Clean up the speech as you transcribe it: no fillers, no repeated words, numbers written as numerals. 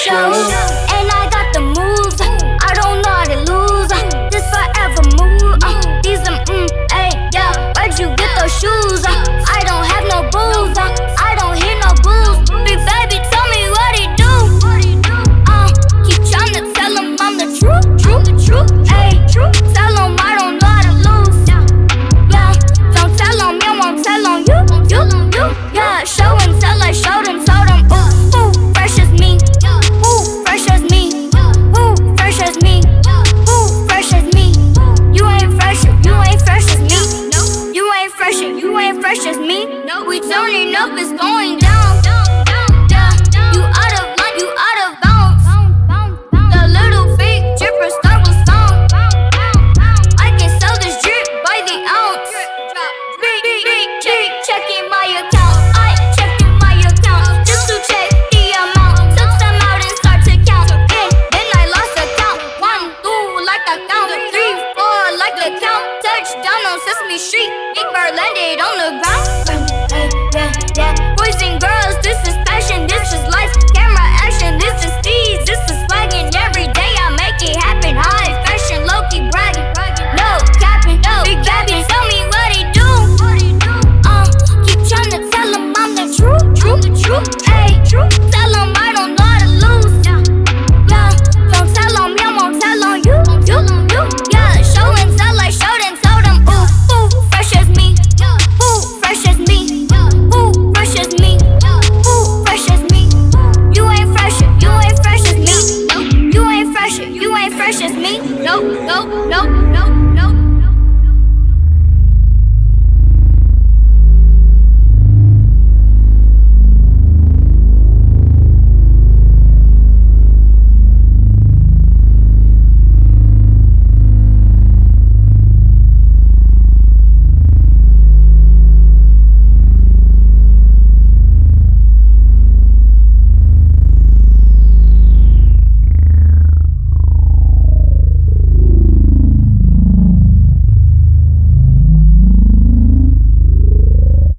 show. And I got the moves, I don't know how to lose. This forever move. These yeah. Where'd you get those shoes? I don't have no booze. I don't hear no booze. Big baby, tell me what he do. Keep tryna tell him I'm the truth. Ayy, tell him I don't know how to lose. Yeah, don't tell him, you won't tell on you. Yeah, show and tell, I showed him, told him. Ooh, fresh as me. Ooh, fresh as me. Ooh, fresh as me. Ooh, fresh as me. You ain't fresh as me. You ain't fresh as me. We turning up, it's going down. Yeah, you out of line, you out of bounds. The little big dripper start with sound. I can sell this drip by the ounce. Checking my account. I checking my account just to check the amount. Took some out and start to count. Then I lost the count. 1, 2 like a count. 3, 4 like a count. Touchdown on Sesame Street. Big Bird landed on the ground. Yeah.